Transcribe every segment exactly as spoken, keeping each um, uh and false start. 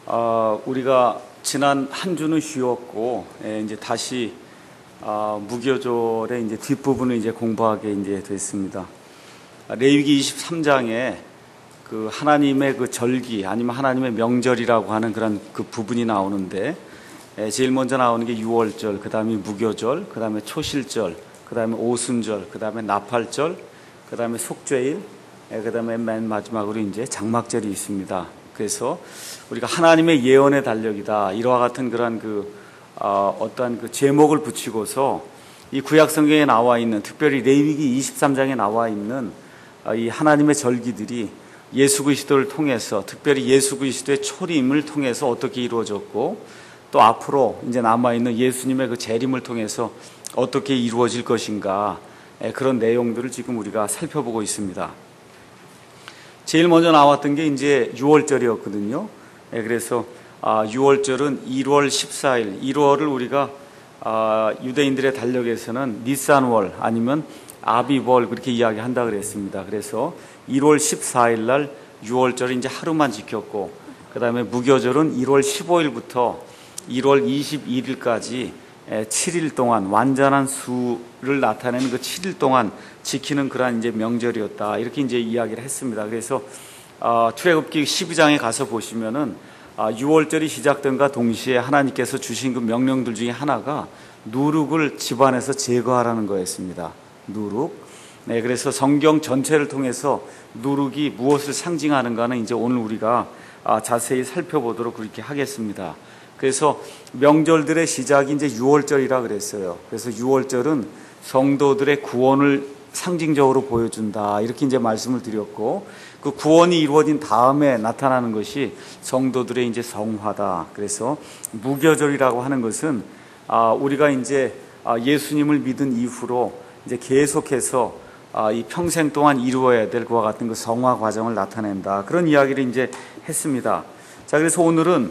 어, 우리가 지난 한 주는 쉬었고, 예, 이제 다시 어, 무교절의 이제 뒷부분을 이제 공부하게 이제 됐습니다. 레위기 이십삼 장에 그 하나님의 그 절기 아니면 하나님의 명절이라고 하는 그런 그 부분이 나오는데, 예, 제일 먼저 나오는 게 유월절, 그 다음에 무교절, 그 다음에 초실절, 그 다음에 오순절, 그 다음에 나팔절, 그 다음에 속죄일, 예, 그 다음에 맨 마지막으로 이제 장막절이 있습니다. 그래서 우리가 하나님의 예언의 달력이다, 이와 같은 그런 그 어, 어떠한 그 제목을 붙이고서 이 구약 성경에 나와 있는, 특별히 레위기 이십삼 장에 나와 있는 어, 이 하나님의 절기들이 예수 그리스도를 통해서, 특별히 예수 그리스도의 초림을 통해서 어떻게 이루어졌고, 또 앞으로 이제 남아 있는 예수님의 그 재림을 통해서 어떻게 이루어질 것인가, 예, 그런 내용들을 지금 우리가 살펴보고 있습니다. 제일 먼저 나왔던 게 이제 유월절이었거든요. 예, 그래서 아, 유월절은 일월 십사일, 일월을 우리가 아, 유대인들의 달력에서는 니산월 아니면 아비월 그렇게 이야기한다 그랬습니다. 그래서 일월 십사일 날 유월절을 이제 하루만 지켰고, 그 다음에 무교절은 일월 십오일부터 일월 이십일일까지 칠일 동안 완전한 수를 나타내는 그 칠일 동안 지키는 그러한 이제 명절이었다, 이렇게 이제 이야기를 했습니다. 그래서 어, 출애굽기 십이 장에 가서 보시면은 어, 유월절이 시작된과 동시에 하나님께서 주신 그 명령들 중에 하나가 누룩을 집안에서 제거하라는 거였습니다. 누룩. 네, 그래서 성경 전체를 통해서 누룩이 무엇을 상징하는가는 이제 오늘 우리가 어, 자세히 살펴보도록 그렇게 하겠습니다. 그래서 명절들의 시작이 이제 유월절이라 그랬어요. 그래서 유월절은 성도들의 구원을 상징적으로 보여준다, 이렇게 이제 말씀을 드렸고, 그 구원이 이루어진 다음에 나타나는 것이 성도들의 이제 성화다. 그래서 무교절이라고 하는 것은 아, 우리가 이제 아, 예수님을 믿은 이후로 이제 계속해서 아, 이 평생 동안 이루어야 될 그와 같은 그 성화 과정을 나타낸다, 그런 이야기를 이제 했습니다. 자, 그래서 오늘은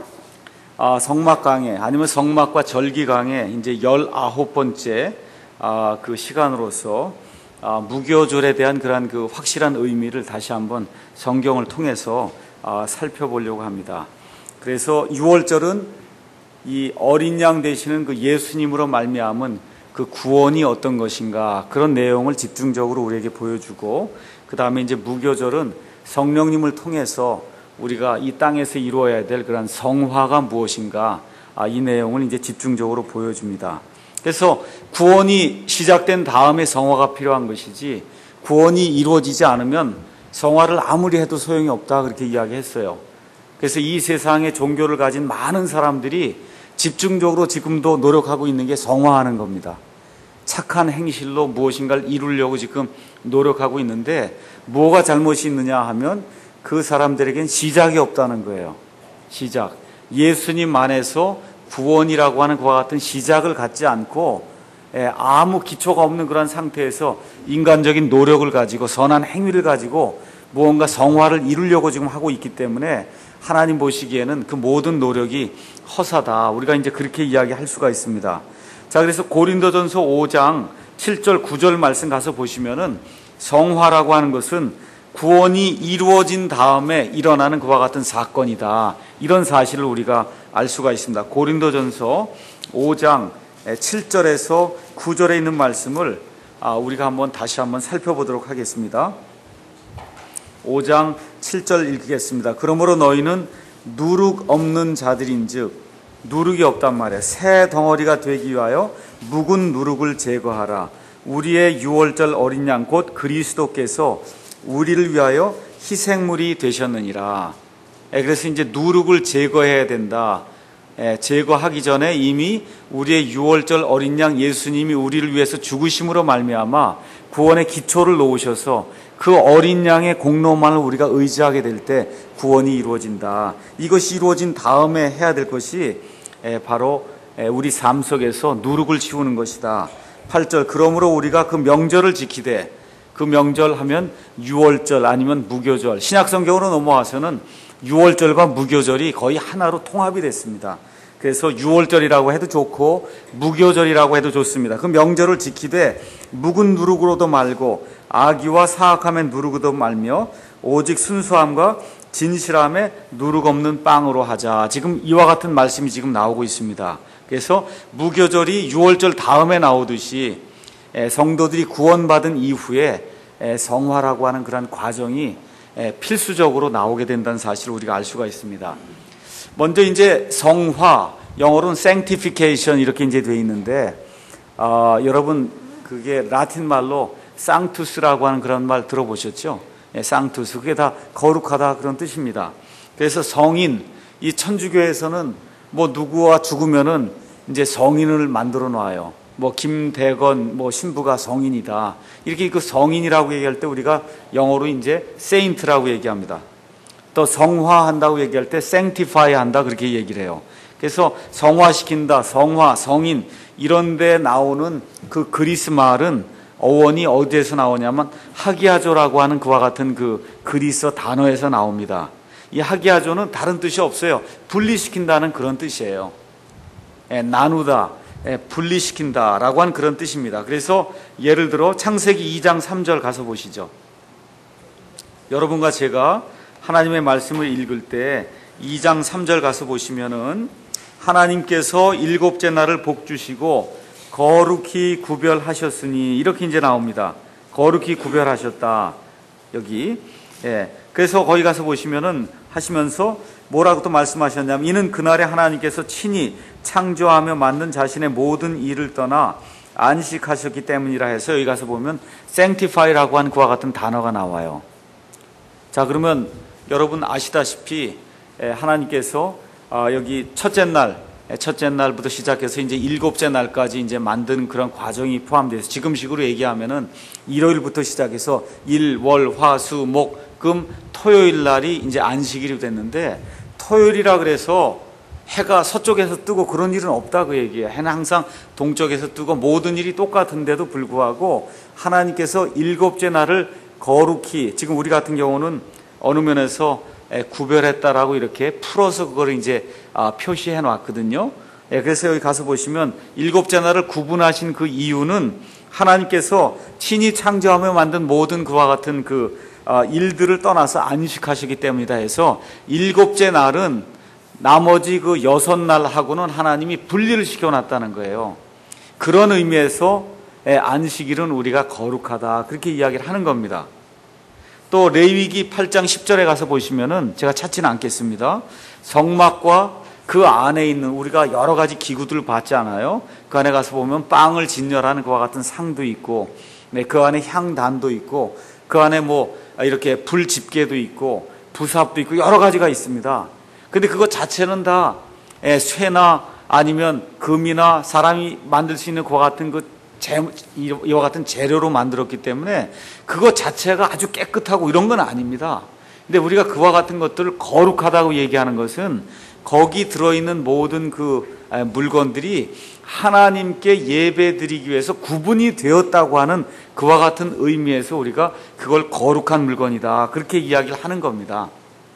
아, 성막 강해 아니면 성막과 절기 강해 이제 열아홉 번째 아, 그 시간으로서 아, 무교절에 대한 그러한 그 확실한 의미를 다시 한번 성경을 통해서 아, 살펴보려고 합니다. 그래서 유월절은 이 어린 양 되시는 그 예수님으로 말미암은 그 구원이 어떤 것인가, 그런 내용을 집중적으로 우리에게 보여주고, 그 다음에 이제 무교절은 성령님을 통해서 우리가 이 땅에서 이루어야 될 그런 성화가 무엇인가, 아, 이 내용을 이제 집중적으로 보여줍니다. 그래서 구원이 시작된 다음에 성화가 필요한 것이지, 구원이 이루어지지 않으면 성화를 아무리 해도 소용이 없다, 그렇게 이야기했어요. 그래서 이 세상에 종교를 가진 많은 사람들이 집중적으로 지금도 노력하고 있는 게 성화하는 겁니다. 착한 행실로 무엇인가를 이루려고 지금 노력하고 있는데, 뭐가 잘못이 있느냐 하면 그 사람들에겐 시작이 없다는 거예요. 시작. 예수님 안에서 구원이라고 하는 그와 같은 시작을 갖지 않고 아무 기초가 없는 그런 상태에서 인간적인 노력을 가지고 선한 행위를 가지고 무언가 성화를 이루려고 지금 하고 있기 때문에 하나님 보시기에는 그 모든 노력이 허사다, 우리가 이제 그렇게 이야기할 수가 있습니다. 자, 그래서 고린도전서 오 장 칠 절 구 절 말씀 가서 보시면은 성화라고 하는 것은 구원이 이루어진 다음에 일어나는 그와 같은 사건이다, 이런 사실을 우리가 알 수가 있습니다. 고린도전서 오 장 칠 절에서 구 절에 있는 말씀을 우리가 한번 다시 한번 살펴보도록 하겠습니다. 오 장 칠 절 읽겠습니다. 그러므로 너희는 누룩 없는 자들인즉, 누룩이 없단 말이에요. 새 덩어리가 되기 위하여 묵은 누룩을 제거하라. 우리의 유월절 어린 양 곧 그리스도께서 우리를 위하여 희생물이 되셨느니라. 그래서 이제 누룩을 제거해야 된다. 제거하기 전에 이미 우리의 유월절 어린 양 예수님이 우리를 위해서 죽으심으로 말미암아 구원의 기초를 놓으셔서 그 어린 양의 공로만을 우리가 의지하게 될 때 구원이 이루어진다. 이것이 이루어진 다음에 해야 될 것이 바로 우리 삶 속에서 누룩을 치우는 것이다. 팔 절. 그러므로 우리가 그 명절을 지키되, 그 명절 하면 유월절 아니면 무교절, 신약 성경으로 넘어와서는 유월절과 무교절이 거의 하나로 통합이 됐습니다. 그래서 유월절이라고 해도 좋고 무교절이라고 해도 좋습니다. 그 명절을 지키되 묵은 누룩으로도 말고 악의와 사악함의 누룩으로도 말며 오직 순수함과 진실함에 누룩 없는 빵으로 하자. 지금 이와 같은 말씀이 지금 나오고 있습니다. 그래서 무교절이 유월절 다음에 나오듯이 성도들이 구원받은 이후에 성화라고 하는 그런 과정이 필수적으로 나오게 된다는 사실을 우리가 알 수가 있습니다. 먼저 이제 성화, 영어로는 sanctification 이렇게 이제 되어 있는데, 어, 여러분 그게 라틴 말로 sanctus라고 하는 그런 말 들어보셨죠? sanctus, 그게 다 거룩하다 그런 뜻입니다. 그래서 성인, 이 천주교에서는 뭐 누구와 죽으면은 이제 성인을 만들어 놔요. 뭐 김대건 뭐 신부가 성인이다. 이렇게 그 성인이라고 얘기할 때 우리가 영어로 이제 saint라고 얘기합니다. 또 성화한다고 얘기할 때 sanctify 한다 그렇게 얘기를 해요. 그래서 성화시킨다, 성화, 성인 이런 데 나오는 그 그리스 말은 어원이 어디에서 나오냐면 하기야조라고 하는 그와 같은 그 그리스 단어에서 나옵니다. 이 하기야조는 다른 뜻이 없어요. 분리시킨다는 그런 뜻이에요. 예, 나누다, 예, 분리시킨다 라고 하는 그런 뜻입니다. 그래서 예를 들어 창세기 이 장 삼 절 가서 보시죠. 여러분과 제가 하나님의 말씀을 읽을 때 이 장 삼 절 가서 보시면은 하나님께서 일곱째 날을 복주시고 거룩히 구별하셨으니 이렇게 이제 나옵니다. 거룩히 구별하셨다. 여기. 예. 그래서 거기 가서 보시면은 하시면서 뭐라고 또 말씀하셨냐면 이는 그날에 하나님께서 친히 창조하며 만든 자신의 모든 일을 떠나 안식하셨기 때문이라 해서 여기 가서 보면 sanctify라고 하는 그와 같은 단어가 나와요. 자, 그러면 여러분 아시다시피 하나님께서 여기 첫째 날, 첫째 날부터 시작해서 이제 일곱째 날까지 이제 만든 그런 과정이 포함되어 있어요. 지금식으로 얘기하면은 일요일부터 시작해서 일, 월, 화, 수, 목, 금, 토요일 날이 이제 안식일이 됐는데 토요일이라 그래서 해가 서쪽에서 뜨고 그런 일은 없다 그 얘기예요. 해는 항상 동쪽에서 뜨고 모든 일이 똑같은데도 불구하고 하나님께서 일곱째 날을 거룩히, 지금 우리 같은 경우는 어느 면에서 구별했다라고 이렇게 풀어서 그걸 이제 표시해 놨거든요. 그래서 여기 가서 보시면 일곱째 날을 구분하신 그 이유는 하나님께서 친히 창조하며 만든 모든 그와 같은 그 일들을 떠나서 안식하시기 때문이다 해서 일곱째 날은 나머지 그 여섯 날하고는 하나님이 분리를 시켜놨다는 거예요. 그런 의미에서 안식일은 우리가 거룩하다 그렇게 이야기를 하는 겁니다. 또 레위기 팔 장 십 절에 가서 보시면은 제가 찾지는 않겠습니다. 성막과 그 안에 있는 우리가 여러 가지 기구들을 봤지 않아요? 그 안에 가서 보면 빵을 진열하는 그와 같은 상도 있고, 네, 그 안에 향단도 있고, 그 안에 뭐 이렇게 불 집게도 있고, 부삽도 있고 여러 가지가 있습니다. 근데 그것 자체는 다 쇠나 아니면 금이나 사람이 만들 수 있는 그와 같은 그 재, 이와 같은 재료로 만들었기 때문에 그것 자체가 아주 깨끗하고 이런 건 아닙니다. 근데 우리가 그와 같은 것들을 거룩하다고 얘기하는 것은 거기 들어있는 모든 그 물건들이 하나님께 예배드리기 위해서 구분이 되었다고 하는 그와 같은 의미에서 우리가 그걸 거룩한 물건이다 그렇게 이야기를 하는 겁니다.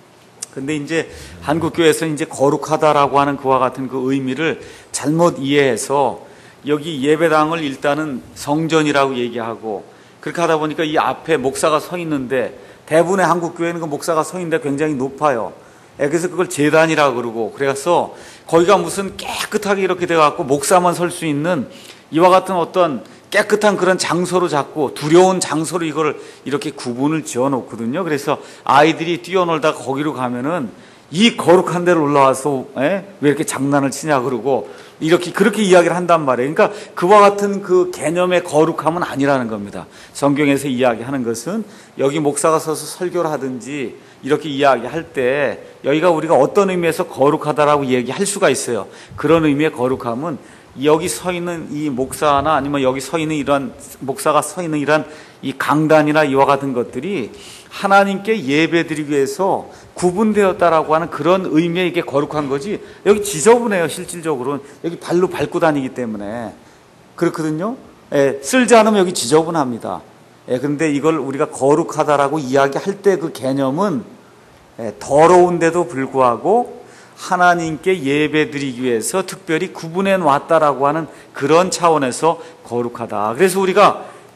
근데 이제 한국교회에서 이제 거룩하다라고 하는 그와 같은 그 의미를 잘못 이해해서 여기 예배당을 일단은 성전이라고 얘기하고 그렇게 하다 보니까 이 앞에 목사가 서 있는데 대부분의 한국교회는 그 목사가 서 있는데 굉장히 높아요. 그래서 그걸 제단이라고 그러고 그래서 거기가 무슨 깨끗하게 이렇게 돼갖고 목사만 설 수 있는 이와 같은 어떤 깨끗한 그런 장소로 잡고 두려운 장소로 이걸 이렇게 구분을 지어 놓거든요. 그래서 아이들이 뛰어놀다가 거기로 가면은 이 거룩한 데로 올라와서 에? 왜 이렇게 장난을 치냐 그러고 이렇게 그렇게 이야기를 한단 말이에요. 그러니까 그와 같은 그 개념의 거룩함은 아니라는 겁니다. 성경에서 이야기하는 것은 여기 목사가 서서 설교를 하든지 이렇게 이야기할 때 여기가 우리가 어떤 의미에서 거룩하다라고 얘기할 수가 있어요. 그런 의미의 거룩함은 여기 서 있는 이 목사나 아니면 여기 서 있는 이런 목사가 서 있는 이런 이 강단이나 이와 같은 것들이 하나님께 예배드리기 위해서 구분되었다라고 하는 그런 의미의 이게 거룩한 거지 여기 지저분해요. 실질적으로는 여기 발로 밟고 다니기 때문에 그렇거든요. 예, 쓸지 않으면 여기 지저분합니다. 예, 그런데 이걸 우리가 거룩하다라고 이야기할 때 그 개념은 예, 더러운데도 불구하고 하나님께 예배드리기 위해서 특별히 구분해 놨다라고 하는 그런 차원에서 거룩하다. 그래서 우리가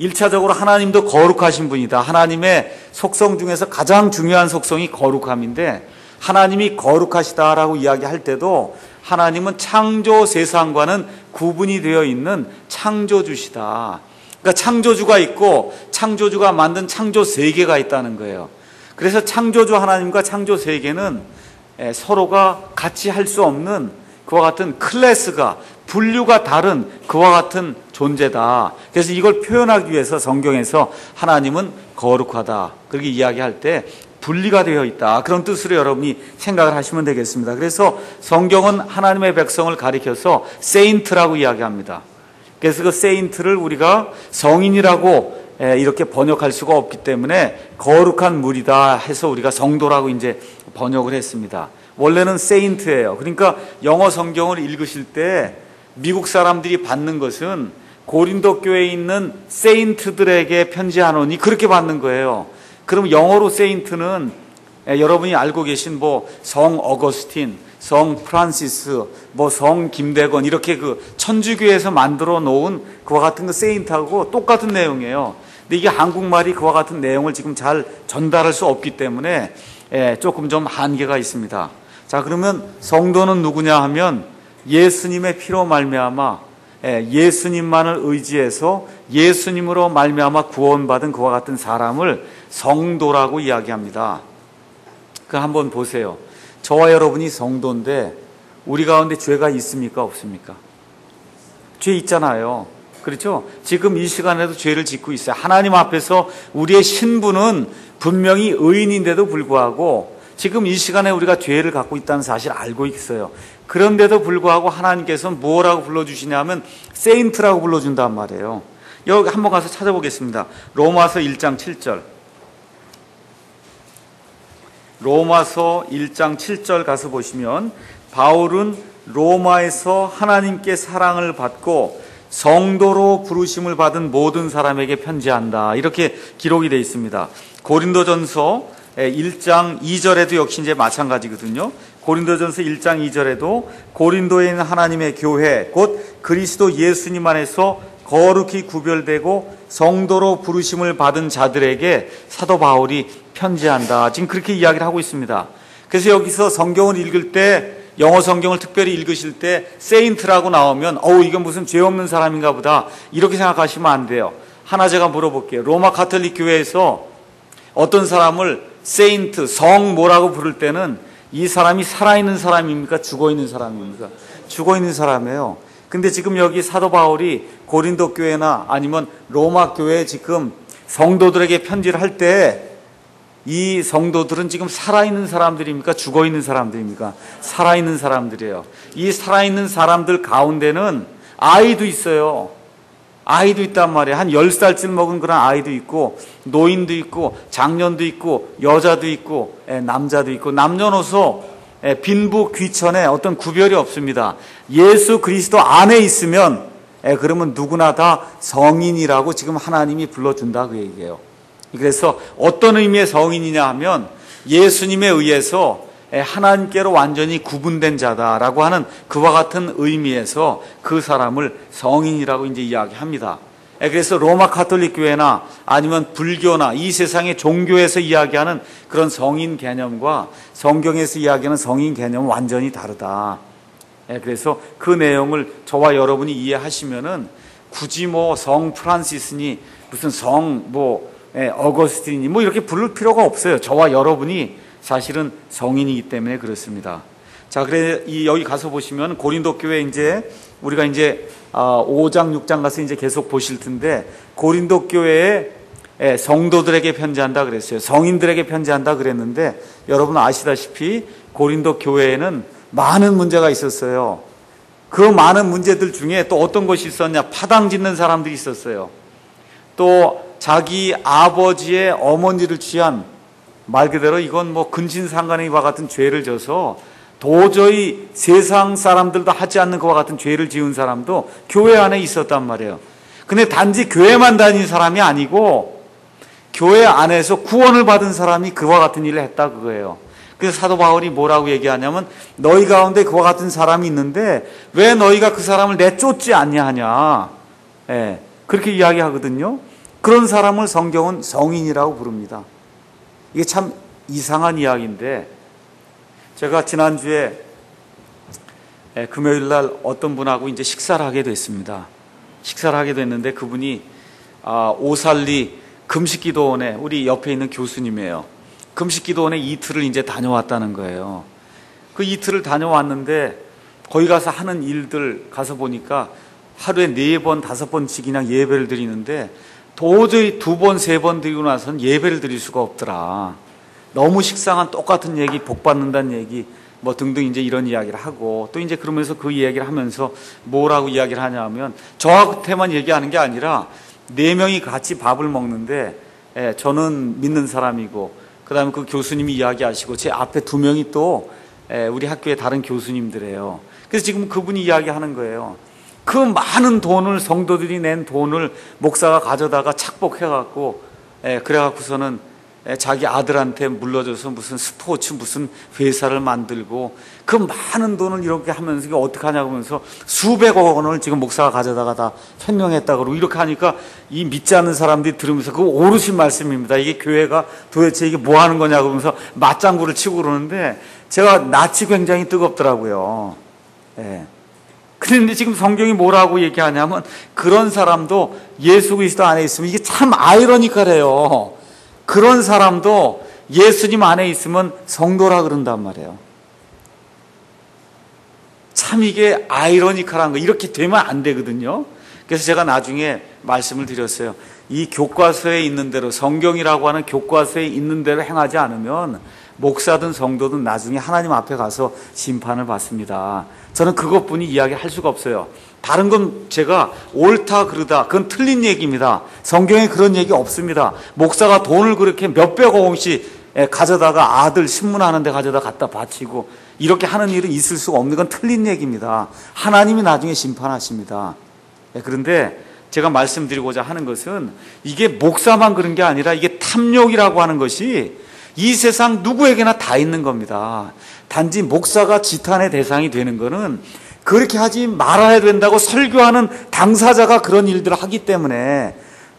일차적으로 하나님도 거룩하신 분이다. 하나님의 속성 중에서 가장 중요한 속성이 거룩함인데 하나님이 거룩하시다라고 이야기할 때도 하나님은 창조 세상과는 구분이 되어 있는 창조주시다. 그러니까 창조주가 있고 창조주가 만든 창조 세계가 있다는 거예요. 그래서 창조주 하나님과 창조 세계는 서로가 같이 할 수 없는 그와 같은 클래스가, 분류가 다른 그와 같은 존재다. 그래서 이걸 표현하기 위해서 성경에서 하나님은 거룩하다 그렇게 이야기할 때 분리가 되어 있다, 그런 뜻으로 여러분이 생각을 하시면 되겠습니다. 그래서 성경은 하나님의 백성을 가리켜서 세인트라고 이야기합니다. 그래서 그 세인트를 우리가 성인이라고 이렇게 번역할 수가 없기 때문에 거룩한 무리다 해서 우리가 성도라고 이제 번역을 했습니다. 원래는 세인트예요. 그러니까 영어 성경을 읽으실 때 미국 사람들이 받는 것은 고린도 교회에 있는 세인트들에게 편지하노니 그렇게 받는 거예요. 그럼 영어로 세인트는 여러분이 알고 계신 뭐 성 어거스틴, 성 프란시스, 뭐 성 김대건 이렇게 그 천주교에서 만들어 놓은 그와 같은 그 세인트하고 똑같은 내용이에요. 근데 이게 한국말이 그와 같은 내용을 지금 잘 전달할 수 없기 때문에 조금 좀 한계가 있습니다. 자, 그러면 성도는 누구냐 하면 예수님의 피로 말미암아 예수님만을 의지해서 예수님으로 말미암아 구원받은 그와 같은 사람을 성도라고 이야기합니다. 그 한번 보세요. 저와 여러분이 성도인데 우리 가운데 죄가 있습니까? 없습니까? 죄 있잖아요. 그렇죠? 지금 이 시간에도 죄를 짓고 있어요. 하나님 앞에서 우리의 신분은 분명히 의인인데도 불구하고 지금 이 시간에 우리가 죄를 갖고 있다는 사실을 알고 있어요. 그런데도 불구하고 하나님께서는 뭐라고 불러주시냐면 세인트라고 불러준단 말이에요. 여기 한번 가서 찾아보겠습니다. 로마서 일 장 칠 절. 로마서 일 장 칠 절 가서 보시면 바울은 로마에서 하나님께 사랑을 받고 성도로 부르심을 받은 모든 사람에게 편지한다, 이렇게 기록이 되어 있습니다. 고린도전서 일 장 이 절에도 역시 이제 마찬가지거든요. 고린도전서 일 장 이 절에도 고린도에 있는 하나님의 교회 곧 그리스도 예수님 안에서 거룩히 구별되고 성도로 부르심을 받은 자들에게 사도 바울이 편지한다, 지금 그렇게 이야기를 하고 있습니다. 그래서 여기서 성경을 읽을 때, 영어 성경을 특별히 읽으실 때 세인트라고 나오면 어우 이건 무슨 죄 없는 사람인가 보다 이렇게 생각하시면 안 돼요. 하나 제가 물어볼게요. 로마 가톨릭 교회에서 어떤 사람을 세인트, 성 뭐라고 부를 때는 이 사람이 살아있는 사람입니까? 죽어있는 사람입니까? 죽어있는 사람이에요. 근데 지금 여기 사도 바울이 고린도 교회나 아니면 로마 교회에 지금 성도들에게 편지를 할 때 이 성도들은 지금 살아있는 사람들입니까? 죽어있는 사람들입니까? 살아있는 사람들이에요. 이 살아있는 사람들 가운데는 아이도 있어요. 아이도 있단 말이에요. 한 열 살쯤 먹은 그런 아이도 있고 노인도 있고 장년도 있고 여자도 있고 남자도 있고 남녀노소 빈부 귀천에 어떤 구별이 없습니다. 예수 그리스도 안에 있으면 그러면 누구나 다 성인이라고 지금 하나님이 불러준다, 그 얘기예요. 그래서 어떤 의미의 성인이냐 하면 예수님에 의해서 하나님께로 완전히 구분된 자다라고 하는 그와 같은 의미에서 그 사람을 성인이라고 이제 이야기합니다. 그래서 로마 가톨릭 교회나 아니면 불교나 이 세상의 종교에서 이야기하는 그런 성인 개념과 성경에서 이야기하는 성인 개념은 완전히 다르다. 그래서 그 내용을 저와 여러분이 이해하시면은 굳이 뭐 성 프란시스니 무슨 성 뭐 어거스틴이 뭐 이렇게 부를 필요가 없어요. 저와 여러분이 사실은 성인이기 때문에 그렇습니다. 자, 그래 이 여기 가서 보시면 고린도 교회 이제 우리가 이제 오 장 육 장 가서 이제 계속 보실 텐데 고린도 교회에 성도들에게 편지한다 그랬어요. 성인들에게 편지한다 그랬는데 여러분 아시다시피 고린도 교회에는 많은 문제가 있었어요. 그 많은 문제들 중에 또 어떤 것이 있었냐? 파당 짓는 사람들이 있었어요. 또 자기 아버지의 어머니를 취한, 말 그대로 이건 뭐 근신상간의와 같은 죄를 져서 도저히 세상 사람들도 하지 않는 것과 같은 죄를 지은 사람도 교회 안에 있었단 말이에요. 근데 단지 교회만 다닌 사람이 아니고 교회 안에서 구원을 받은 사람이 그와 같은 일을 했다 그거예요. 그래서 사도 바울이 뭐라고 얘기하냐면 너희 가운데 그와 같은 사람이 있는데 왜 너희가 그 사람을 내쫓지 않냐 하냐. 예, 그렇게 이야기하거든요. 그런 사람을 성경은 성인이라고 부릅니다. 이게 참 이상한 이야기인데, 제가 지난주에 금요일 날 어떤 분하고 이제 식사를 하게 됐습니다. 식사를 하게 됐는데 그분이 오살리 금식기도원에, 우리 옆에 있는 교수님이에요. 금식기도원에 이틀을 이제 다녀왔다는 거예요. 그 이틀을 다녀왔는데 거기 가서 하는 일들 가서 보니까 하루에 네 번, 다섯 번씩 그냥 예배를 드리는데 도저히 두 번, 세 번 드리고 나서는 예배를 드릴 수가 없더라. 너무 식상한 똑같은 얘기, 복 받는다는 얘기, 뭐 등등 이제 이런 이야기를 하고, 또 이제 그러면서 그 이야기를 하면서 뭐라고 이야기를 하냐면, 저한테만 얘기하는 게 아니라 네 명이 같이 밥을 먹는데, 예, 저는 믿는 사람이고, 그 다음에 그 교수님이 이야기하시고, 제 앞에 두 명이 또 예, 우리 학교의 다른 교수님들이에요. 그래서 지금 그분이 이야기하는 거예요. 그 많은 돈을, 성도들이 낸 돈을 목사가 가져다가 착복해갖고, 예, 그래갖고서는 자기 아들한테 물려줘서 무슨 스포츠 무슨 회사를 만들고, 그 많은 돈을 이렇게 하면서 이게 어떻게 하냐고 하면서 수백억 원을 지금 목사가 가져다가 다 횡령했다 그러고, 이렇게 하니까 이 믿지 않는 사람들이 들으면서 그거 오르신 말씀입니다. 이게 교회가 도대체 이게 뭐 하는 거냐고 하면서 맞장구를 치고 그러는데, 제가 낯이 굉장히 뜨겁더라고요. 예. 그런데 지금 성경이 뭐라고 얘기하냐면, 그런 사람도 예수 그리스도 안에 있으면, 이게 참 아이러니컬해요. 그런 사람도 예수님 안에 있으면 성도라 그런단 말이에요. 참 이게 아이러니컬한 거, 이렇게 되면 안 되거든요. 그래서 제가 나중에 말씀을 드렸어요. 이 교과서에 있는 대로, 성경이라고 하는 교과서에 있는 대로 행하지 않으면 목사든 성도든 나중에 하나님 앞에 가서 심판을 받습니다. 저는 그것뿐이 이야기할 수가 없어요. 다른 건 제가 옳다 그르다, 그건 틀린 얘기입니다. 성경에 그런 얘기 없습니다. 목사가 돈을 그렇게 몇백억 원씩 가져다가 아들 신문하는 데 가져다 갖다 바치고 이렇게 하는 일은 있을 수가 없는 건 틀린 얘기입니다. 하나님이 나중에 심판하십니다. 그런데 제가 말씀드리고자 하는 것은, 이게 목사만 그런 게 아니라 이게 탐욕이라고 하는 것이 이 세상 누구에게나 다 있는 겁니다. 단지 목사가 지탄의 대상이 되는 거는 그렇게 하지 말아야 된다고 설교하는 당사자가 그런 일들을 하기 때문에,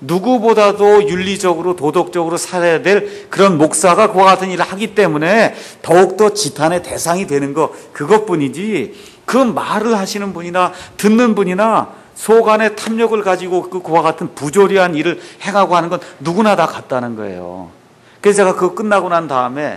누구보다도 윤리적으로 도덕적으로 살아야 될 그런 목사가 그와 같은 일을 하기 때문에 더욱더 지탄의 대상이 되는 것, 그것뿐이지, 그 말을 하시는 분이나 듣는 분이나 속 안에 탐욕을 가지고 그와 같은 부조리한 일을 행하고 하는 건 누구나 다 같다는 거예요. 그래서 제가 그거 끝나고 난 다음에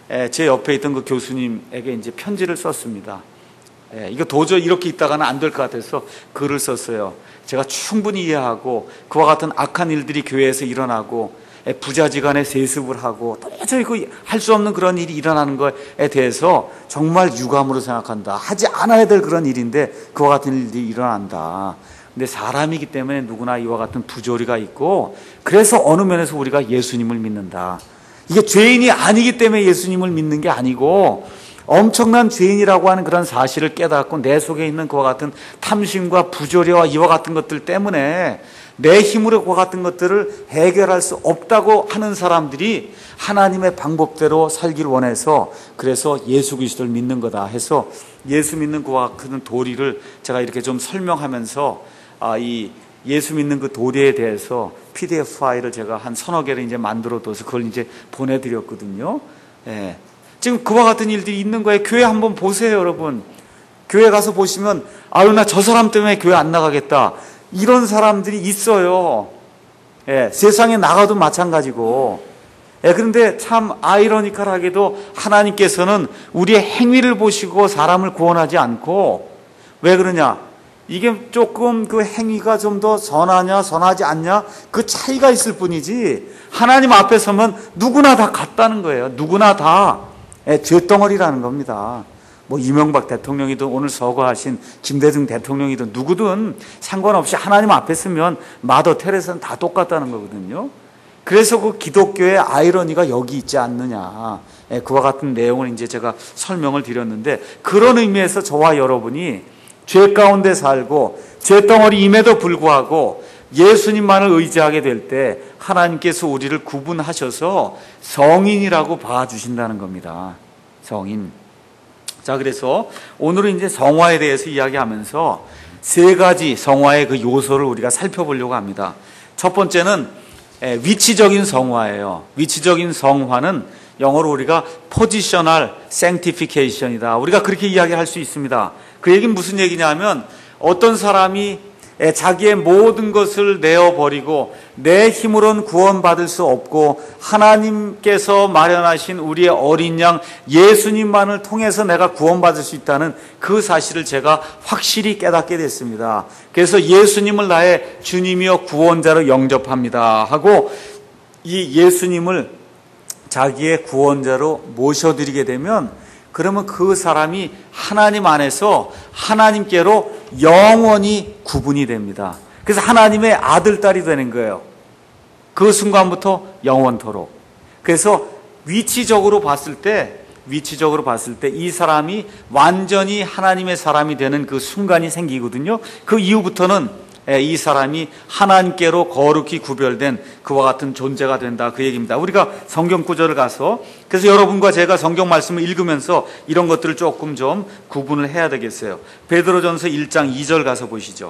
제 옆에 있던 그 교수님에게 이제 편지를 썼습니다. 예, 이거 도저히 이렇게 있다가는 안 될 것 같아서 글을 썼어요. 제가 충분히 이해하고, 그와 같은 악한 일들이 교회에서 일어나고, 예, 부자지간에 세습을 하고 도저히 그 할 수 없는 그런 일이 일어나는 것에 대해서 정말 유감으로 생각한다. 하지 않아야 될 그런 일인데 그와 같은 일들이 일어난다. 근데 사람이기 때문에 누구나 이와 같은 부조리가 있고, 그래서 어느 면에서 우리가 예수님을 믿는다. 이게 죄인이 아니기 때문에 예수님을 믿는 게 아니고, 엄청난 죄인이라고 하는 그런 사실을 깨닫고 내 속에 있는 그와 같은 탐심과 부조리와 이와 같은 것들 때문에 내 힘으로 그와 같은 것들을 해결할 수 없다고 하는 사람들이 하나님의 방법대로 살기를 원해서, 그래서 예수 그리스도를 믿는 거다 해서 예수 믿는 그와 같은 도리를 제가 이렇게 좀 설명하면서, 아, 이 예수 믿는 그 도리에 대해서 피디에프 파일을 제가 한 서너 개를 이제 만들어 둬서 그걸 이제 보내드렸거든요. 예. 지금 그와 같은 일들이 있는 거예요. 교회 한번 보세요, 여러분. 교회 가서 보시면, 아유, 나 저 사람 때문에 교회 안 나가겠다, 이런 사람들이 있어요. 예, 세상에 나가도 마찬가지고. 예, 그런데 참 아이러니컬하게도 하나님께서는 우리의 행위를 보시고 사람을 구원하지 않고, 왜 그러냐? 이게 조금 그 행위가 좀 더 선하냐 선하지 않냐, 그 차이가 있을 뿐이지, 하나님 앞에 서면 누구나 다 같다는 거예요. 누구나 다 죄덩어리라는 겁니다. 뭐 이명박 대통령이든 오늘 서거하신 김대중 대통령이든 누구든 상관없이 하나님 앞에 서면 마더 테레사는 다 똑같다는 거거든요. 그래서 그 기독교의 아이러니가 여기 있지 않느냐, 그와 같은 내용을 이제 제가 설명을 드렸는데, 그런 의미에서 저와 여러분이 죄 가운데 살고 죄덩어리임에도 불구하고 예수님만을 의지하게 될 때 하나님께서 우리를 구분하셔서 성인이라고 봐주신다는 겁니다. 성인. 자, 그래서 오늘은 이제 성화에 대해서 이야기하면서 세 가지 성화의 그 요소를 우리가 살펴보려고 합니다. 첫 번째는 위치적인 성화예요. 위치적인 성화는 영어로 우리가 positional sanctification이다. 우리가 그렇게 이야기할 수 있습니다. 그 얘기는 무슨 얘기냐면 어떤 사람이 자기의 모든 것을 내어버리고 내 힘으로는 구원받을 수 없고 하나님께서 마련하신 우리의 어린 양 예수님만을 통해서 내가 구원받을 수 있다는 그 사실을 제가 확실히 깨닫게 됐습니다. 그래서 예수님을 나의 주님이여 구원자로 영접합니다 하고 이 예수님을 자기의 구원자로 모셔드리게 되면 그러면 그 사람이 하나님 안에서 하나님께로 영원히 구분이 됩니다. 그래서 하나님의 아들, 딸이 되는 거예요. 그 순간부터 영원토록. 그래서 위치적으로 봤을 때, 위치적으로 봤을 때 이 사람이 완전히 하나님의 사람이 되는 그 순간이 생기거든요. 그 이후부터는 이 사람이 하나님께로 거룩히 구별된 그와 같은 존재가 된다, 그 얘기입니다. 우리가 성경 구절을 가서, 그래서 여러분과 제가 성경 말씀을 읽으면서 이런 것들을 조금 좀 구분을 해야 되겠어요. 베드로전서 일 장 이 절 가서 보시죠.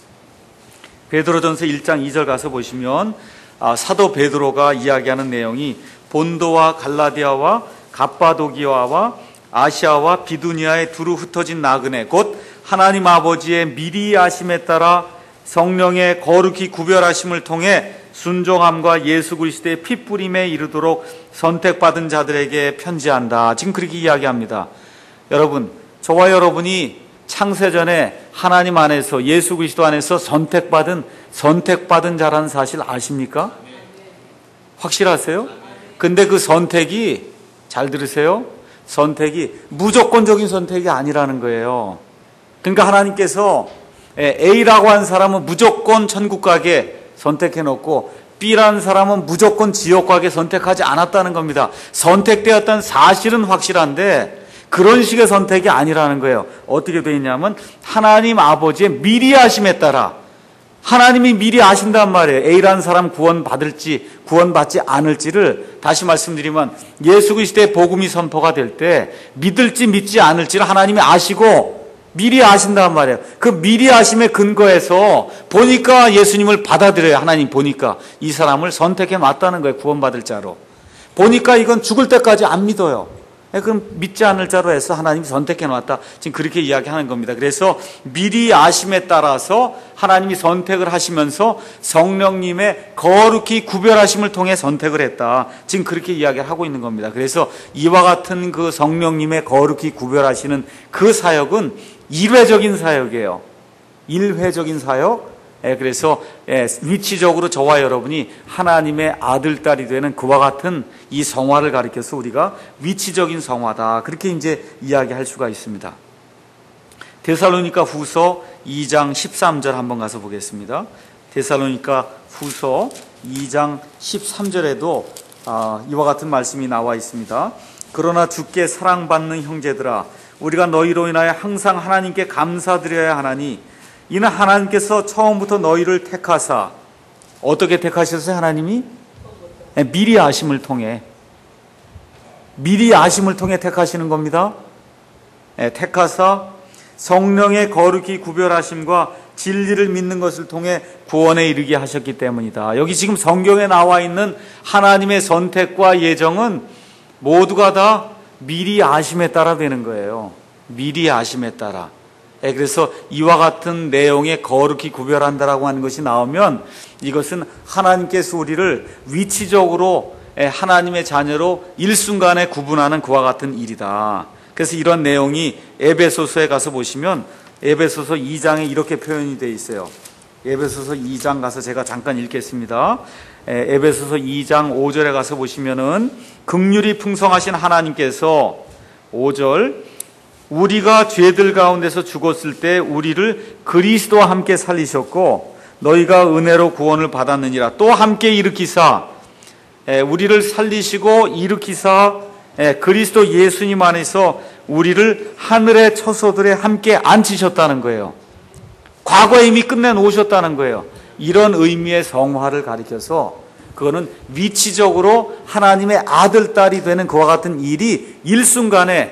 베드로전서 일 장 이 절 가서 보시면 사도 베드로가 이야기하는 내용이 본도와 갈라디아와 갑바도기아와 아시아와 비두니아에 두루 흩어진 나그네 곧 하나님 아버지의 미리 아심에 따라 성령의 거룩히 구별하심을 통해 순종함과 예수 그리스도의 핏뿌림에 이르도록 선택받은 자들에게 편지한다. 지금 그렇게 이야기합니다. 여러분, 저와 여러분이 창세전에 하나님 안에서 예수 그리스도 안에서 선택받은 선택받은 자라는 사실 아십니까? 확실하세요? 근데 그 선택이, 잘 들으세요, 선택이 무조건적인 선택이 아니라는 거예요. 그러니까 하나님께서 A라고 한 사람은 무조건 천국 가게 선택해놓고 B라는 사람은 무조건 지옥 가게 선택하지 않았다는 겁니다. 선택되었다는 사실은 확실한데 그런 식의 선택이 아니라는 거예요. 어떻게 되어 있냐면 하나님 아버지의 미리 아심에 따라, 하나님이 미리 아신단 말이에요. A라는 사람 구원받을지 구원받지 않을지를. 다시 말씀드리면 예수 그리스도의 복음이 선포가 될 때 믿을지 믿지 않을지를 하나님이 아시고 미리 아신단 말이에요. 그 미리 아심에 근거해서 보니까 예수님을 받아들여요. 하나님 보니까 이 사람을 선택해 놨다는 거예요. 구원받을 자로. 보니까 이건 죽을 때까지 안 믿어요. 그럼 믿지 않을 자로 해서 하나님이 선택해 놨다. 지금 그렇게 이야기하는 겁니다. 그래서 미리 아심에 따라서 하나님이 선택을 하시면서 성령님의 거룩히 구별하심을 통해 선택을 했다. 지금 그렇게 이야기를 하고 있는 겁니다. 그래서 이와 같은 그 성령님의 거룩히 구별하시는 그 사역은 일회적인 사역이에요. 일회적인 사역. 예, 그래서 예, 위치적으로 저와 여러분이 하나님의 아들, 딸이 되는 그와 같은 이 성화를 가리켜서 우리가 위치적인 성화다, 그렇게 이제 이야기할 수가 있습니다. 데살로니가 후서 이 장 십삼 절 한번 가서 보겠습니다. 데살로니가 후서 이 장 십삼 절에도 아, 이와 같은 말씀이 나와 있습니다. 그러나 주께 사랑받는 형제들아, 우리가 너희로 인하여 항상 하나님께 감사드려야 하나니 이는 하나님께서 처음부터 너희를 택하사, 어떻게 택하셨어요? 하나님이 미리 아심을 통해, 미리 아심을 통해 택하시는 겁니다. 택하사 성령의 거룩히 구별하심과 진리를 믿는 것을 통해 구원에 이르게 하셨기 때문이다. 여기 지금 성경에 나와 있는 하나님의 선택과 예정은 모두가 다 미리 아심에 따라 되는 거예요. 미리 아심에 따라. 그래서 이와 같은 내용에 거룩히 구별한다라고 하는 것이 나오면 이것은 하나님께서 우리를 위치적으로 하나님의 자녀로 일순간에 구분하는 그와 같은 일이다. 그래서 이런 내용이 에베소서에 가서 보시면 에베소서 이 장에 이렇게 표현이 되어 있어요. 에베소서 이 장 가서 제가 잠깐 읽겠습니다. 에베소서 이 장 오 절에 가서 보시면은 긍휼이 풍성하신 하나님께서 오 절, 우리가 죄들 가운데서 죽었을 때 우리를 그리스도와 함께 살리셨고 너희가 은혜로 구원을 받았느니라. 또 함께 일으키사, 우리를 살리시고 일으키사 그리스도 예수님 안에서 우리를 하늘의 처소들에 함께 앉히셨다는 거예요. 과거에 이미 끝내놓으셨다는 거예요. 이런 의미의 성화를 가리켜서 그거는 위치적으로 하나님의 아들, 딸이 되는 그와 같은 일이 일순간에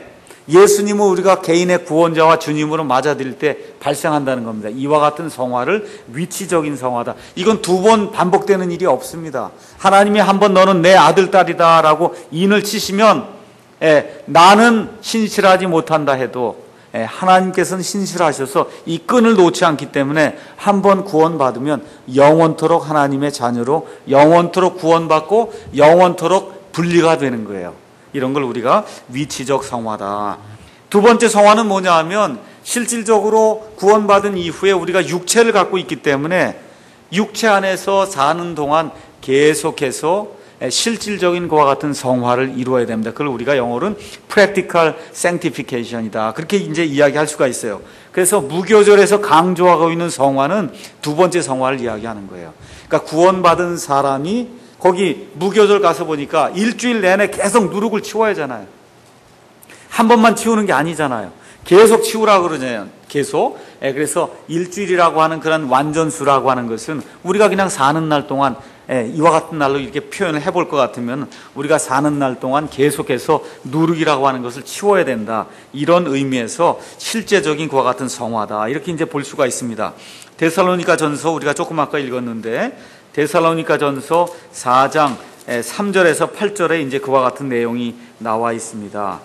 예수님을 우리가 개인의 구원자와 주님으로 맞아들일 때 발생한다는 겁니다. 이와 같은 성화를 위치적인 성화다. 이건 두 번 반복되는 일이 없습니다. 하나님이 한 번 너는 내 아들, 딸이다 라고 인을 치시면 예, 나는 신실하지 못한다 해도 예, 하나님께서는 신실하셔서 이 끈을 놓지 않기 때문에 한 번 구원받으면 영원토록 하나님의 자녀로 영원토록 구원받고 영원토록 분리가 되는 거예요. 이런 걸 우리가 위치적 성화다. 두 번째 성화는 뭐냐 하면 실질적으로 구원받은 이후에 우리가 육체를 갖고 있기 때문에 육체 안에서 사는 동안 계속해서 실질적인 그와 같은 성화를 이루어야 됩니다. 그걸 우리가 영어로는 practical sanctification이다. 그렇게 이제 이야기할 수가 있어요. 그래서 무교절에서 강조하고 있는 성화는 두 번째 성화를 이야기하는 거예요. 그러니까 구원받은 사람이 거기 무교절 가서 보니까 일주일 내내 계속 누룩을 치워야 하잖아요. 한 번만 치우는 게 아니잖아요. 계속 치우라고 그러잖아요. 계속. 예, 그래서 일주일이라고 하는 그런 완전수라고 하는 것은 우리가 그냥 사는 날 동안 예, 이와 같은 날로 이렇게 표현을 해볼 것 같으면 우리가 사는 날 동안 계속해서 누룩이라고 하는 것을 치워야 된다. 이런 의미에서 실제적인 그와 같은 성화다. 이렇게 이제 볼 수가 있습니다. 데살로니가 전서 우리가 조금 아까 읽었는데 데살로니가 전서 사 장 삼 절에서 팔 절에 이제 그와 같은 내용이 나와 있습니다.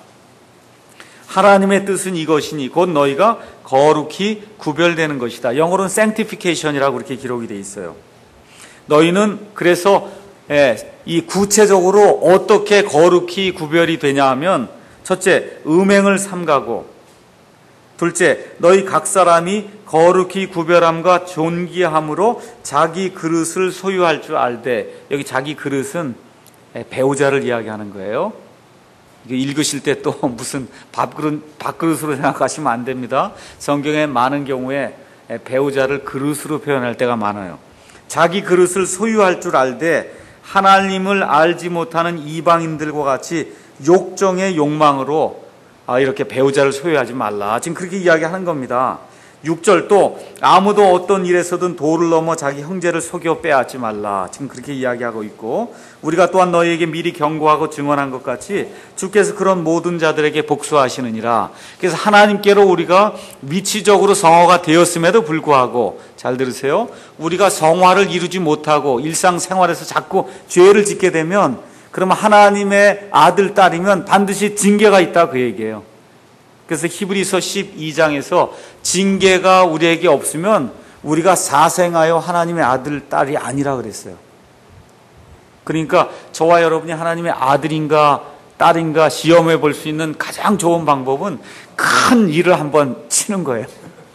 하나님의 뜻은 이것이니 곧 너희가 거룩히 구별되는 것이다. 영어로는 sanctification이라고 그렇게 기록이 되어 있어요. 너희는 그래서 이 구체적으로 어떻게 거룩히 구별이 되냐 하면 첫째, 음행을 삼가고 둘째, 너희 각 사람이 거룩히 구별함과 존귀함으로 자기 그릇을 소유할 줄 알되, 여기 자기 그릇은 배우자를 이야기하는 거예요. 읽으실 때 또 무슨 밥그릇, 밥그릇으로 생각하시면 안 됩니다. 성경에 많은 경우에 배우자를 그릇으로 표현할 때가 많아요. 자기 그릇을 소유할 줄 알되 하나님을 알지 못하는 이방인들과 같이 욕정의 욕망으로 이렇게 배우자를 소유하지 말라. 지금 그렇게 이야기하는 겁니다. 육 절 또 아무도 어떤 일에서든 도를 넘어 자기 형제를 속여 빼앗지 말라. 지금 그렇게 이야기하고 있고, 우리가 또한 너희에게 미리 경고하고 증언한 것 같이 주께서 그런 모든 자들에게 복수하시느니라. 그래서 하나님께로 우리가 위치적으로 성화가 되었음에도 불구하고, 잘 들으세요, 우리가 성화를 이루지 못하고 일상생활에서 자꾸 죄를 짓게 되면 그러면 하나님의 아들, 딸이면 반드시 징계가 있다, 그 얘기예요. 그래서 히브리서 십이 장에서 징계가 우리에게 없으면 우리가 사생하여 하나님의 아들, 딸이 아니라 그랬어요. 그러니까 저와 여러분이 하나님의 아들인가 딸인가 시험해 볼 수 있는 가장 좋은 방법은 큰 일을 한번 치는 거예요.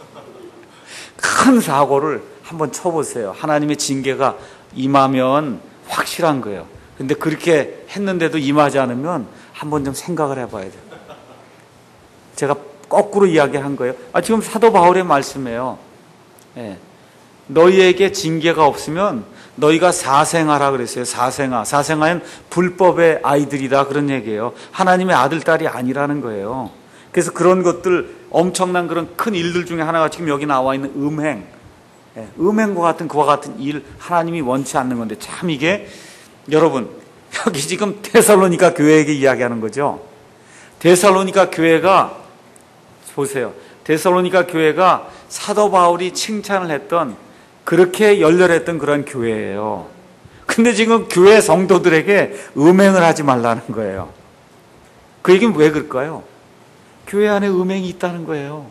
큰 사고를 한번 쳐보세요. 하나님의 징계가 임하면 확실한 거예요. 근데 그렇게 했는데도 임하지 않으면 한번 좀 생각을 해봐야 돼요. 제가 거꾸로 이야기한 거예요. 아, 지금 사도 바울의 말씀이에요. 예. 너희에게 징계가 없으면 너희가 사생아라 그랬어요. 사생아. 사생아는 불법의 아이들이다, 그런 얘기예요. 하나님의 아들, 딸이 아니라는 거예요. 그래서 그런 것들, 엄청난 그런 큰 일들 중에 하나가 지금 여기 나와 있는 음행. 예. 음행과 같은 그와 같은 일, 하나님이 원치 않는 건데, 참 이게 여러분, 여기 지금 데살로니가 교회에게 이야기하는 거죠. 데살로니가 교회가 보세요. 데살로니가 교회가 사도 바울이 칭찬을 했던, 그렇게 열렬했던 그런 교회예요. 근데 지금 교회 성도들에게 음행을 하지 말라는 거예요. 그 얘기는 왜 그럴까요? 교회 안에 음행이 있다는 거예요.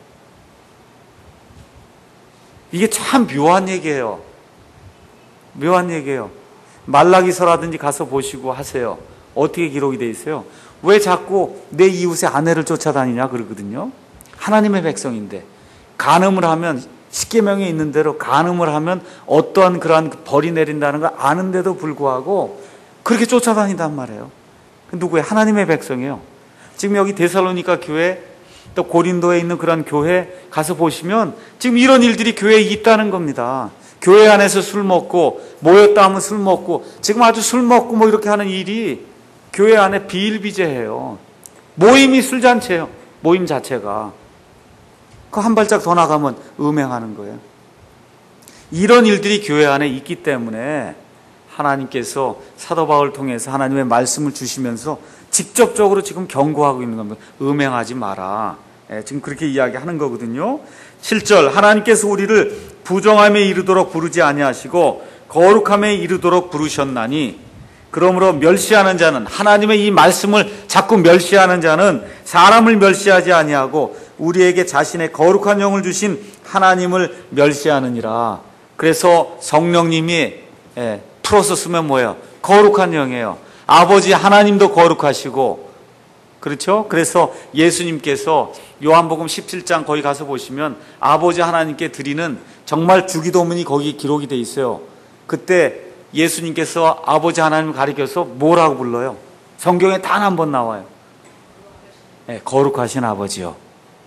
이게 참 묘한 얘기예요. 묘한 얘기예요. 말라기서라든지 가서 보시고 하세요. 어떻게 기록이 돼 있어요? 왜 자꾸 내 이웃의 아내를 쫓아다니냐 그러거든요. 하나님의 백성인데 간음을 하면, 십계명에 있는 대로 간음을 하면 어떠한 그러한 벌이 내린다는 걸 아는데도 불구하고 그렇게 쫓아다닌단 말이에요. 누구예요? 하나님의 백성이에요. 지금 여기 데살로니가 교회, 또 고린도에 있는 그런 교회 가서 보시면 지금 이런 일들이 교회에 있다는 겁니다. 교회 안에서 술 먹고, 모였다 하면 술 먹고, 지금 아주 술 먹고 뭐 이렇게 하는 일이 교회 안에 비일비재해요. 모임이 술잔치예요. 모임 자체가. 그 한 발짝 더 나가면 음행하는 거예요. 이런 일들이 교회 안에 있기 때문에 하나님께서 사도 바울을 통해서 하나님의 말씀을 주시면서 직접적으로 지금 경고하고 있는 겁니다. 음행하지 마라. 예, 지금 그렇게 이야기하는 거거든요. 칠 절 하나님께서 우리를 부정함에 이르도록 부르지 아니하시고 거룩함에 이르도록 부르셨나니 그러므로 멸시하는 자는 하나님의 이 말씀을 자꾸 멸시하는 자는 사람을 멸시하지 아니하고 우리에게 자신의 거룩한 영을 주신 하나님을 멸시하느니라. 그래서 성령님이 예, 풀어서 쓰면 뭐예요? 거룩한 영이에요. 아버지 하나님도 거룩하시고, 그렇죠? 그래서 예수님께서 요한복음 십칠 장 거기 가서 보시면 아버지 하나님께 드리는 정말 주기도문이 거기 기록이 돼 있어요. 그때 예수님께서 아버지 하나님을 가리켜서 뭐라고 불러요? 성경에 단 한 번 나와요. 네, 거룩하신 아버지요.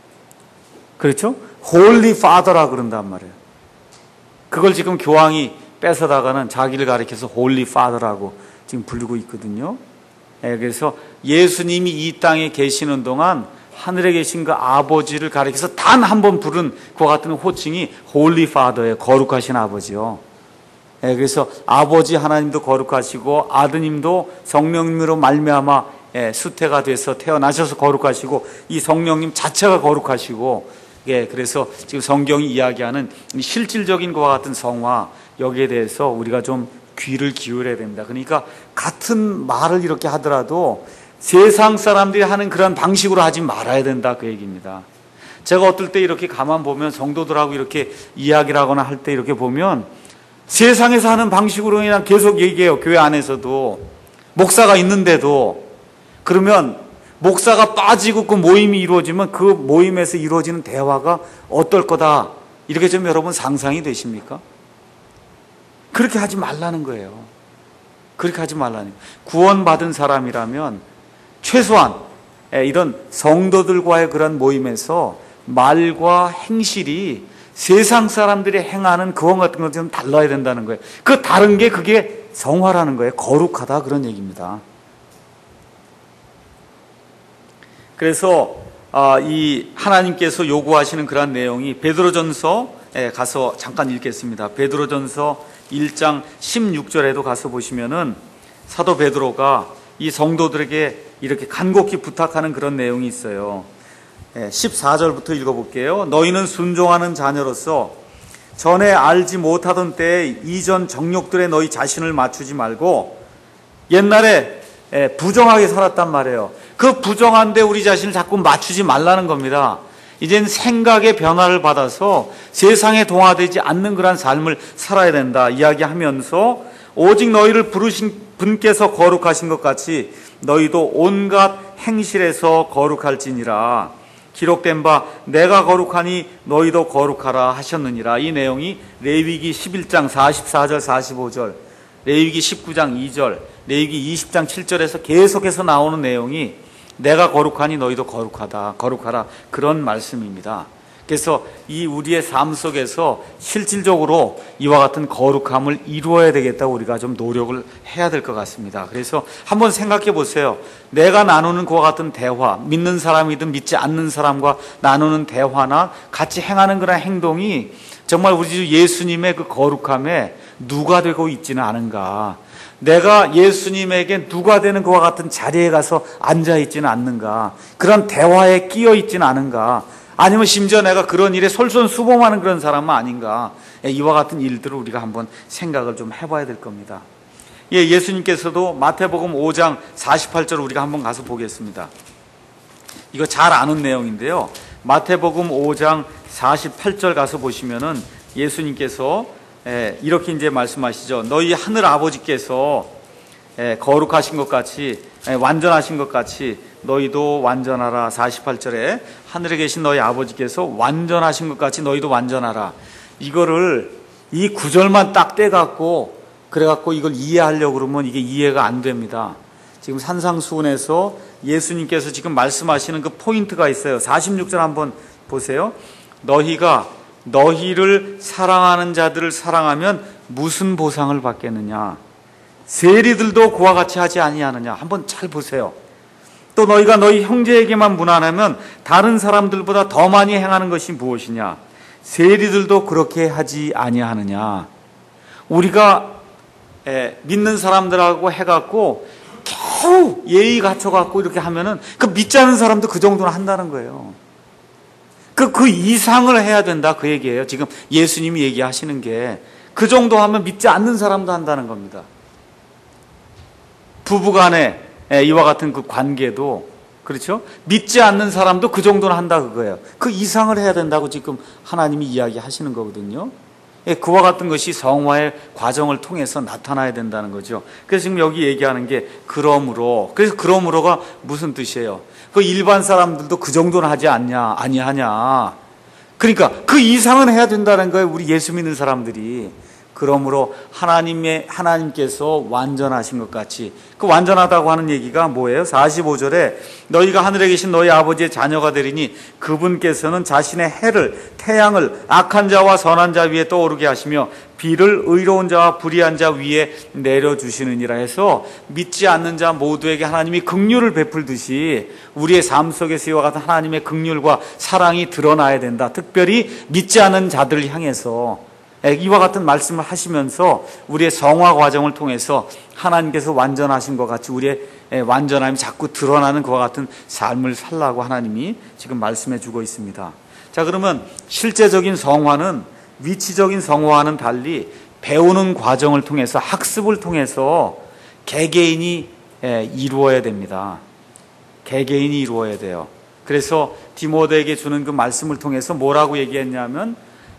그렇죠? Holy Father라 그런단 말이에요. 그걸 지금 교황이 뺏어다가는 자기를 가리켜서 Holy Father라고 지금 부르고 있거든요. 네, 그래서 예수님이 이 땅에 계시는 동안 하늘에 계신 그 아버지를 가리켜서 단 한 번 부른 그와 같은 호칭이 Holy Father예요. 거룩하신 아버지요. 네, 그래서 아버지 하나님도 거룩하시고 아드님도 성령님으로 말미암아 예, 수태가 돼서 태어나셔서 거룩하시고 이 성령님 자체가 거룩하시고, 예, 그래서 지금 성경이 이야기하는 실질적인 것과 같은 성화, 여기에 대해서 우리가 좀 귀를 기울여야 됩니다. 그러니까 같은 말을 이렇게 하더라도 세상 사람들이 하는 그런 방식으로 하지 말아야 된다, 그 얘기입니다. 제가 어떨 때 이렇게 가만 보면 성도들하고 이렇게 이야기를 하거나 할 때 이렇게 보면 세상에서 하는 방식으로 그냥 계속 얘기해요. 교회 안에서도 목사가 있는데도. 그러면 목사가 빠지고 그 모임이 이루어지면 그 모임에서 이루어지는 대화가 어떨 거다, 이렇게 좀 여러분 상상이 되십니까? 그렇게 하지 말라는 거예요. 그렇게 하지 말라는 거예요. 구원받은 사람이라면 최소한 이런 성도들과의 그런 모임에서 말과 행실이 세상 사람들이 행하는 그와 같은 것좀 좀 달라야 된다는 거예요. 그 다른 게 그게 성화라는 거예요. 거룩하다, 그런 얘기입니다. 그래서 이 하나님께서 요구하시는 그런 내용이 베드로전서에 가서 잠깐 읽겠습니다. 베드로전서 일 장 십육 절에도 가서 보시면은 사도 베드로가 이 성도들에게 이렇게 간곡히 부탁하는 그런 내용이 있어요. 십사 절부터 읽어볼게요. 너희는 순종하는 자녀로서 전에 알지 못하던 때에 이전 정욕들에 너희 자신을 맞추지 말고, 옛날에 부정하게 살았단 말이에요. 그 부정한데 우리 자신을 자꾸 맞추지 말라는 겁니다. 이젠 생각의 변화를 받아서 세상에 동화되지 않는 그런 삶을 살아야 된다 이야기하면서, 오직 너희를 부르신 분께서 거룩하신 것 같이 너희도 온갖 행실에서 거룩할지니라. 기록된 바 내가 거룩하니 너희도 거룩하라 하셨느니라. 이 내용이 레위기 십일 장 사십사 절 사십오 절, 레위기 십구 장 이 절, 레위기 이십 장 칠 절에서 계속해서 나오는 내용이 내가 거룩하니 너희도 거룩하다, 거룩하라, 그런 말씀입니다. 그래서 이 우리의 삶 속에서 실질적으로 이와 같은 거룩함을 이루어야 되겠다고 우리가 좀 노력을 해야 될 것 같습니다. 그래서 한번 생각해 보세요. 내가 나누는 그와 같은 대화, 믿는 사람이든 믿지 않는 사람과 나누는 대화나 같이 행하는 그런 행동이 정말 우리 주 예수님의 그 거룩함에 누가 되고 있지는 않은가. 내가 예수님에게 누가 되는 그와 같은 자리에 가서 앉아있지는 않는가. 그런 대화에 끼어 있지는 않은가. 아니면 심지어 내가 그런 일에 솔선수범하는 그런 사람은 아닌가. 이와 같은 일들을 우리가 한번 생각을 좀 해봐야 될 겁니다. 예, 예수님께서도 마태복음 오 장 사십팔 절 우리가 한번 가서 보겠습니다. 이거 잘 아는 내용인데요. 마태복음 오 장 사십팔 절 가서 보시면은 예수님께서 이렇게 이제 말씀하시죠. 너희 하늘 아버지께서 거룩하신 것 같이, 완전하신 것 같이 너희도 완전하라. 사십팔 절에 하늘에 계신 너희 아버지께서 완전하신 것 같이 너희도 완전하라. 이거를 이 구절만 딱 떼갖고 그래갖고 이걸 이해하려고 그러면 이게 이해가 안 됩니다. 지금 산상수훈에서 예수님께서 지금 말씀하시는 그 포인트가 있어요. 사십육 절 한번 보세요. 너희가 너희를 사랑하는 자들을 사랑하면 무슨 보상을 받겠느냐. 세리들도 그와 같이 하지 아니하느냐. 한번 잘 보세요. 또 너희가 너희 형제에게만 무난하면 다른 사람들보다 더 많이 행하는 것이 무엇이냐. 세리들도 그렇게 하지 아니하느냐. 우리가 믿는 사람들하고 해갖고 어우, 예의 갖춰갖고 이렇게 하면은 그 믿지 않는 사람도 그 정도는 한다는 거예요. 그, 그 이상을 해야 된다. 그 얘기예요. 지금 예수님이 얘기하시는 게 그 정도 하면 믿지 않는 사람도 한다는 겁니다. 부부간에 이와 같은 그 관계도 그렇죠? 믿지 않는 사람도 그 정도는 한다 그거예요. 그 이상을 해야 된다고 지금 하나님이 이야기하시는 거거든요. 그와 같은 것이 성화의 과정을 통해서 나타나야 된다는 거죠. 그래서 지금 여기 얘기하는 게 그러므로, 그래서 그러므로가 무슨 뜻이에요? 그 일반 사람들도 그 정도는 하지 않냐, 아니하냐. 그러니까 그 이상은 해야 된다는 거예요. 우리 예수 믿는 사람들이. 그러므로 하나님의, 하나님께서 완전하신 것 같이. 그 완전하다고 하는 얘기가 뭐예요? 사십오 절에 너희가 하늘에 계신 너희 아버지의 자녀가 되리니 그분께서는 자신의 해를, 태양을 악한 자와 선한 자 위에 떠오르게 하시며 비를 의로운 자와 불의한 자 위에 내려주시느니라 해서 믿지 않는 자 모두에게 하나님이 긍휼을 베풀듯이 우리의 삶 속에서 이와 같은 하나님의 긍휼과 사랑이 드러나야 된다. 특별히 믿지 않는 자들을 향해서 이와 같은 말씀을 하시면서 우리의 성화 과정을 통해서 하나님께서 완전하신 것 같이 우리의 완전함이 자꾸 드러나는 그와 같은 삶을 살라고 하나님이 지금 말씀해 주고 있습니다. 자, 그러면 실제적인 성화는 위치적인 성화와는 달리 배우는 과정을 통해서 학습을 통해서 개개인이 이루어야 됩니다. 개개인이 이루어야 돼요. 그래서 디모데에게 주는 그 말씀을 통해서 뭐라고 얘기했냐면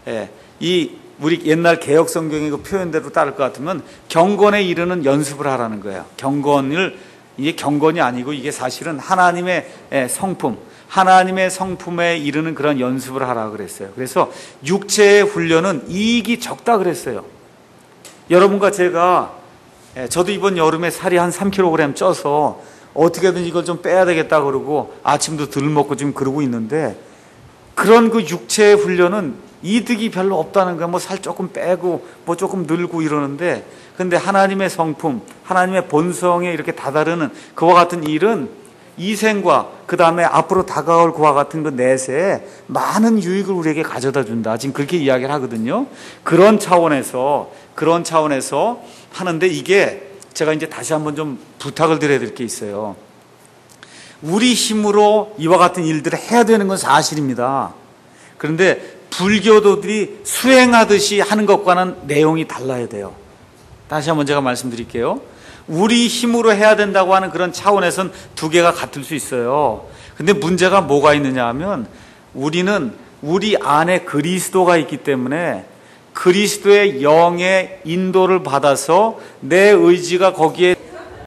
이 우리 옛날 개혁 성경의 그 표현대로 따를 것 같으면 경건에 이르는 연습을 하라는 거예요. 경건을, 이게 경건이 아니고 이게 사실은 하나님의 성품, 하나님의 성품에 이르는 그런 연습을 하라 그랬어요. 그래서 육체의 훈련은 이익이 적다 그랬어요. 여러분과 제가, 저도 이번 여름에 살이 한 삼 킬로그램 쪄서 어떻게든 이걸 좀 빼야 되겠다 그러고 아침도 덜 먹고 지금 그러고 있는데, 그런 그 육체의 훈련은 이득이 별로 없다는 거야. 뭐 살 조금 빼고 뭐 조금 늘고 이러는데, 근데 하나님의 성품, 하나님의 본성에 이렇게 다다르는 그와 같은 일은 이생과 그 다음에 앞으로 다가올 그와 같은 그 내세에 많은 유익을 우리에게 가져다 준다. 지금 그렇게 이야기를 하거든요. 그런 차원에서 그런 차원에서 하는데, 이게 제가 이제 다시 한번 좀 부탁을 드려야 될 게 있어요. 우리 힘으로 이와 같은 일들을 해야 되는 건 사실입니다. 그런데 불교도들이 수행하듯이 하는 것과는 내용이 달라야 돼요. 다시 한번 제가 말씀드릴게요. 우리 힘으로 해야 된다고 하는 그런 차원에선 두 개가 같을 수 있어요. 근데 문제가 뭐가 있느냐 하면, 우리는 우리 안에 그리스도가 있기 때문에 그리스도의 영의 인도를 받아서 내 의지가 거기에